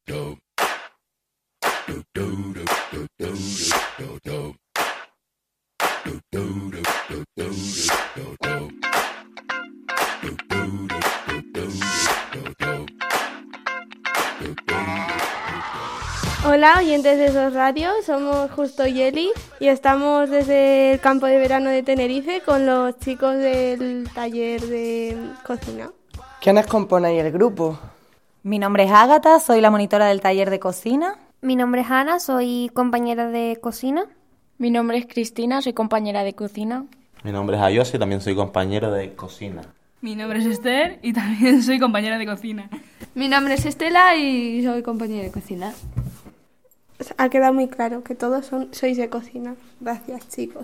Hola, oyentes de SOS Radio, somos Justo y Eli y estamos desde el campo de verano de Tenerife con los chicos del taller de cocina. ¿Quiénes componéis el grupo? Mi nombre es Ágata, soy la monitora del taller de cocina. Mi nombre es Ana, soy compañera de cocina. Mi nombre es Cristina, soy compañera de cocina. Mi nombre es Ayosi, también soy compañero de cocina. Mi nombre es Esther y también soy compañera de cocina. Mi nombre es Estela y soy compañera de cocina. Ha quedado muy claro que todos sois de cocina. Gracias, chicos.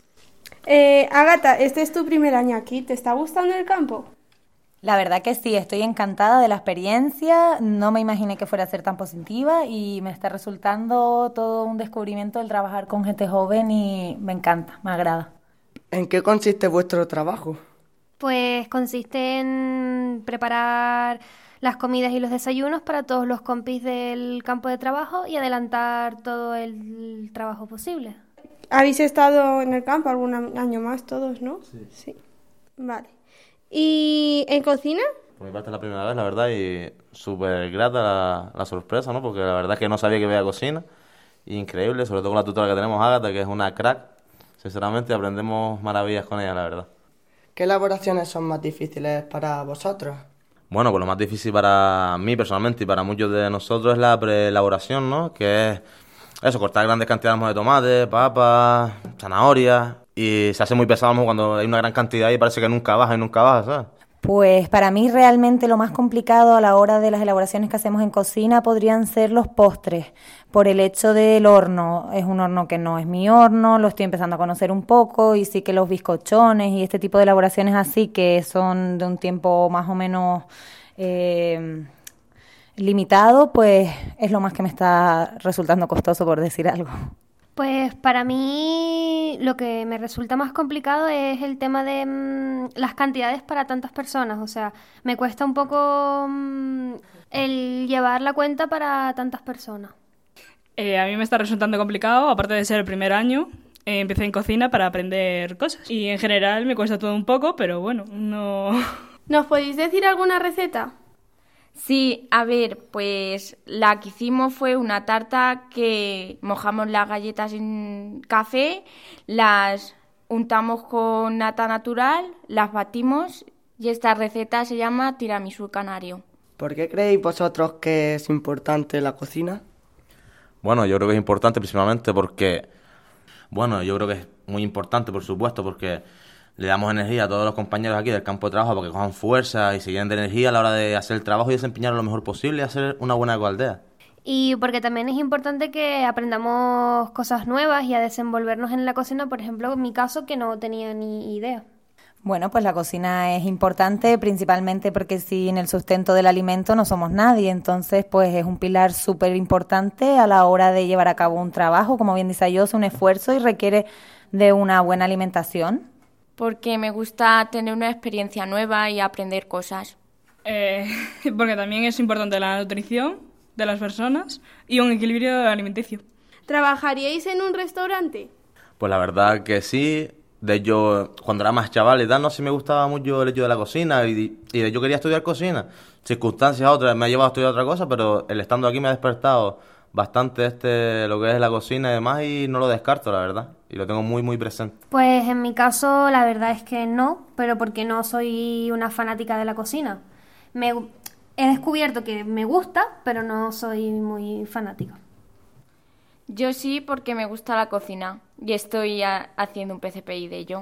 Ágata, este es tu primer año aquí. ¿Te está gustando el campo? La verdad que sí, estoy encantada de la experiencia. No me imaginé que fuera a ser tan positiva y me está resultando todo un descubrimiento el trabajar con gente joven y me encanta, me agrada. ¿En qué consiste vuestro trabajo? Pues consiste en preparar las comidas y los desayunos para todos los compis del campo de trabajo y adelantar todo el trabajo posible. ¿Habéis estado en el campo algún año más todos, no? Sí. Vale. ¿Y en cocina? Por mi parte es la primera vez, la verdad, y súper grata la sorpresa, ¿no? Porque la verdad es que no sabía que veía cocina. Increíble, sobre todo con la tutora que tenemos, Ágata, que es una crack. Sinceramente aprendemos maravillas con ella, la verdad. ¿Qué elaboraciones son más difíciles para vosotros? Bueno, pues lo más difícil para mí personalmente y para muchos de nosotros es la preelaboración, ¿no? Que es eso, cortar grandes cantidades de tomate, papas, zanahorias. Y se hace muy pesado cuando hay una gran cantidad y parece que nunca baja, ¿sabes? Pues para mí realmente lo más complicado a la hora de las elaboraciones que hacemos en cocina podrían ser los postres, por el hecho del horno. Es un horno que no es mi horno, lo estoy empezando a conocer un poco y sí que los bizcochones y este tipo de elaboraciones así que son de un tiempo más o menos limitado, pues es lo más que me está resultando costoso, por decir algo. Pues para mí lo que me resulta más complicado es el tema de las cantidades para tantas personas. O sea, me cuesta un poco el llevar la cuenta para tantas personas. A mí me está resultando complicado, aparte de ser el primer año. Empecé en cocina para aprender cosas. Y en general me cuesta todo un poco, pero bueno, no... ¿Nos podéis decir alguna receta? Sí, a ver, pues la que hicimos fue una tarta que mojamos las galletas en café, las untamos con nata natural, las batimos y esta receta se llama tiramisú canario. ¿Por qué creéis vosotros que es importante la cocina? Bueno, yo creo que es importante principalmente porque... Bueno, yo creo que es muy importante, por supuesto, porque le damos energía a todos los compañeros aquí del campo de trabajo para que cojan fuerza y se llenen de energía a la hora de hacer el trabajo y desempeñarlo lo mejor posible y hacer una buena ecoaldea. Y porque también es importante que aprendamos cosas nuevas y a desenvolvernos en la cocina, por ejemplo, en mi caso, que no tenía ni idea. Bueno, pues la cocina es importante principalmente porque sin el sustento del alimento no somos nadie, entonces pues es un pilar súper importante a la hora de llevar a cabo un trabajo, como bien dice Ayosi, un esfuerzo y requiere de una buena alimentación. Porque me gusta tener una experiencia nueva y aprender cosas. Porque también es importante la nutrición de las personas y un equilibrio alimenticio. ¿Trabajaríais en un restaurante? Pues la verdad que sí. De hecho, cuando era más chaval y tal, no sé si me gustaba mucho el hecho de la cocina y yo quería estudiar cocina. Circunstancias otras me ha llevado a estudiar otra cosa, pero el estando aquí me ha despertado bastante lo que es la cocina y demás y no lo descarto, la verdad. Y lo tengo muy, muy presente. Pues en mi caso la verdad es que no, pero porque no soy una fanática de la cocina. He descubierto que me gusta, pero no soy muy fanática. Yo sí, porque me gusta la cocina y estoy haciendo un PCPI de ello.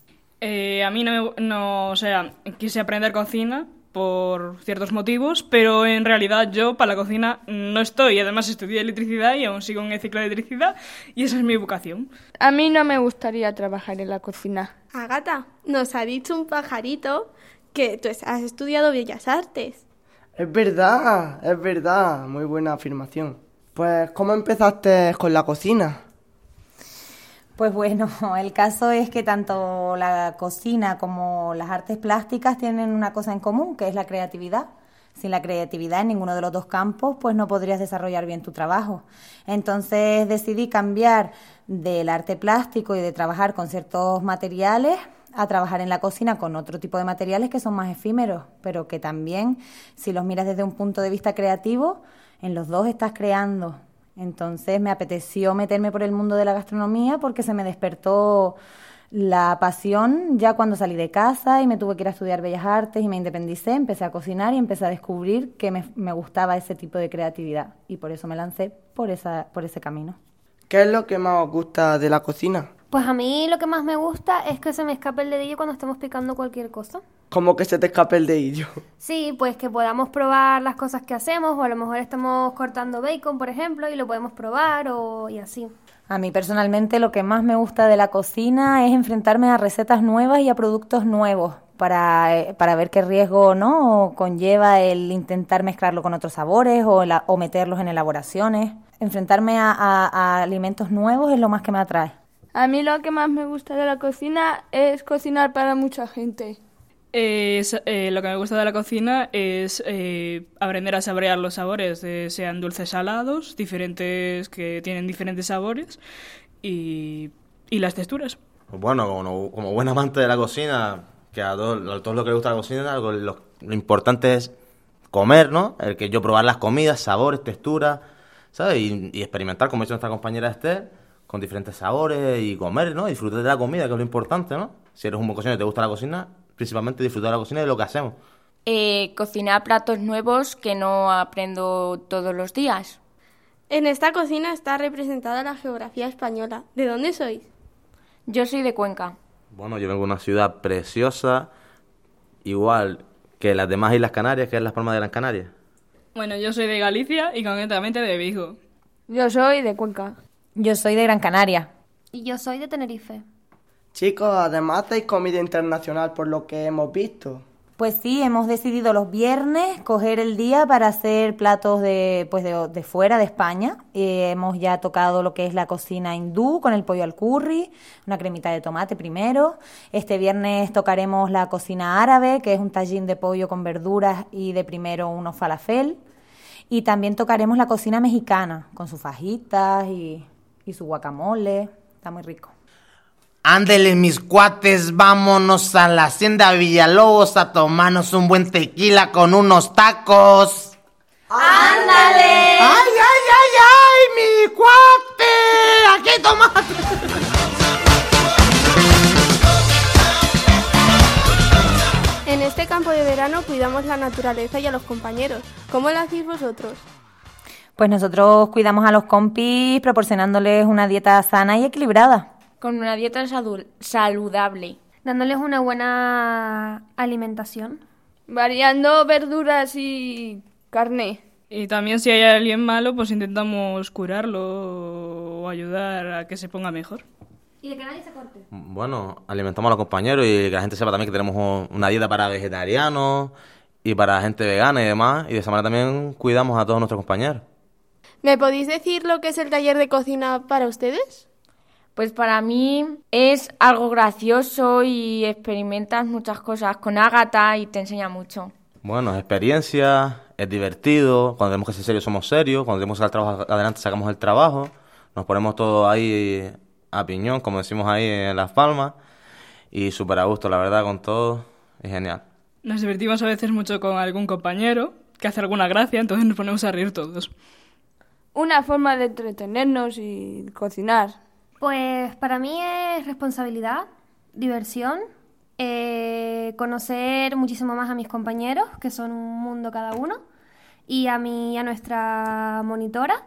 A mí o sea, quise aprender cocina por ciertos motivos, pero en realidad yo para la cocina no estoy. Además estudié electricidad y aún sigo en el ciclo de electricidad y esa es mi vocación. A mí no me gustaría trabajar en la cocina. Ágata, nos ha dicho un pajarito que tú has estudiado Bellas Artes. Es verdad, muy buena afirmación. Pues, ¿cómo empezaste con la cocina? Pues bueno, el caso es que tanto la cocina como las artes plásticas tienen una cosa en común, que es la creatividad. Sin la creatividad en ninguno de los dos campos, pues no podrías desarrollar bien tu trabajo. Entonces decidí cambiar del arte plástico y de trabajar con ciertos materiales a trabajar en la cocina con otro tipo de materiales que son más efímeros, pero que también, si los miras desde un punto de vista creativo, en los dos estás creando. Entonces me apeteció meterme por el mundo de la gastronomía porque se me despertó la pasión ya cuando salí de casa y me tuve que ir a estudiar Bellas Artes y me independicé, empecé a cocinar y empecé a descubrir que me gustaba ese tipo de creatividad y por eso me lancé por ese camino. ¿Qué es lo que más os gusta de la cocina? Pues a mí lo que más me gusta es que se me escape el dedillo cuando estamos picando cualquier cosa. ¿Cómo que se te escape el dedillo? Sí, pues que podamos probar las cosas que hacemos, o a lo mejor estamos cortando bacon, por ejemplo, y lo podemos probar y así. A mí personalmente lo que más me gusta de la cocina es enfrentarme a recetas nuevas y a productos nuevos para ver qué riesgo no conlleva el intentar mezclarlo con otros sabores o meterlos en elaboraciones. Enfrentarme a alimentos nuevos es lo más que me atrae. A mí lo que más me gusta de la cocina es cocinar para mucha gente. Lo que me gusta de la cocina es aprender a saborear los sabores, sean dulces, salados, diferentes que tienen diferentes sabores y las texturas. Bueno, como buen amante de la cocina, que a todos los que les gusta la cocina, lo importante es comer, ¿no? El que yo probar las comidas, sabores, texturas, ¿sabes? Y experimentar, como ha dicho nuestra compañera Esther, con diferentes sabores y comer, ¿no? Disfrutar de la comida, que es lo importante, ¿no? Si eres un buen cocinero y te gusta la cocina, principalmente disfrutar de la cocina y de lo que hacemos. Cocinar platos nuevos que no aprendo todos los días. En esta cocina está representada la geografía española. ¿De dónde sois? Yo soy de Cuenca. Bueno, yo vengo de una ciudad preciosa, igual que las demás Islas Canarias, que es Las Palmas de Gran Canaria. Bueno, yo soy de Galicia y concretamente de Vigo. Yo soy de Cuenca. Yo soy de Gran Canaria. Y yo soy de Tenerife. Chicos, además hacéis comida internacional por lo que hemos visto. Pues sí, hemos decidido los viernes coger el día para hacer platos de fuera de España. Hemos ya tocado lo que es la cocina hindú con el pollo al curry, una cremita de tomate primero. Este viernes tocaremos la cocina árabe, que es un tajín de pollo con verduras y de primero unos falafel. Y también tocaremos la cocina mexicana con sus fajitas y su guacamole. Está muy rico. Ándele, mis cuates, vámonos a la hacienda Villalobos a tomarnos un buen tequila con unos tacos. ¡Ándale! ¡Ay, ay, ay, ay, mi cuate! ¡Aquí toma! En este campo de verano cuidamos la naturaleza y a los compañeros. ¿Cómo lo hacéis vosotros? Pues nosotros cuidamos a los compis proporcionándoles una dieta sana y equilibrada. Con una dieta saludable. Dándoles una buena alimentación. Variando verduras y carne. Y también si hay alguien malo, pues intentamos curarlo o ayudar a que se ponga mejor. Y de que nadie se corte. Bueno, alimentamos a los compañeros y que la gente sepa también que tenemos una dieta para vegetarianos y para gente vegana y demás. Y de esa manera también cuidamos a todos nuestros compañeros. ¿Me podéis decir lo que es el taller de cocina para ustedes? Pues para mí es algo gracioso y experimentas muchas cosas con Ágata y te enseña mucho. Bueno, es experiencia, es divertido, cuando tenemos que ser serios somos serios, cuando tenemos que sacar el trabajo adelante sacamos el trabajo, nos ponemos todos ahí a piñón, como decimos ahí en Las Palmas, y súper a gusto, la verdad, con todo, es genial. Nos divertimos a veces mucho con algún compañero que hace alguna gracia, entonces nos ponemos a reír todos. Una forma de entretenernos y cocinar. Pues para mí es responsabilidad, diversión, conocer muchísimo más a mis compañeros, que son un mundo cada uno, y a nuestra monitora,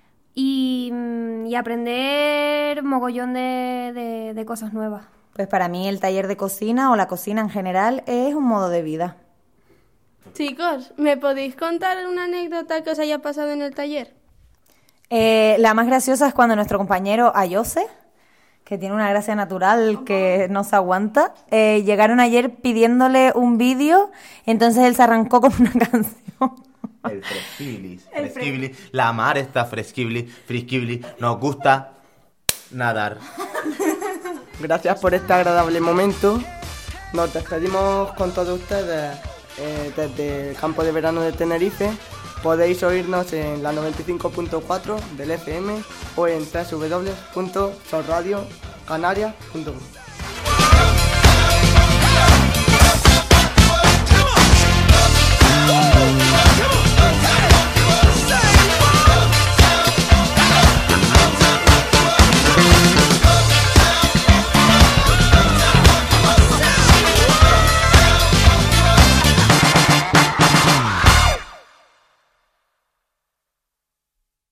y aprender mogollón de cosas nuevas. Pues para mí el taller de cocina o la cocina en general es un modo de vida. Chicos, ¿me podéis contar una anécdota que os haya pasado en el taller? La más graciosa es cuando nuestro compañero Ayose, que tiene una gracia natural que no se aguanta, llegaron ayer pidiéndole un vídeo, entonces él se arrancó con una canción. El fresquibli, la mar está fresquibli, nos gusta nadar. Gracias por este agradable momento. Nos despedimos con todos ustedes. desde el campo de verano de Tenerife. Podéis oírnos en la 95.4 del FM o en www.solradiocanarias.com.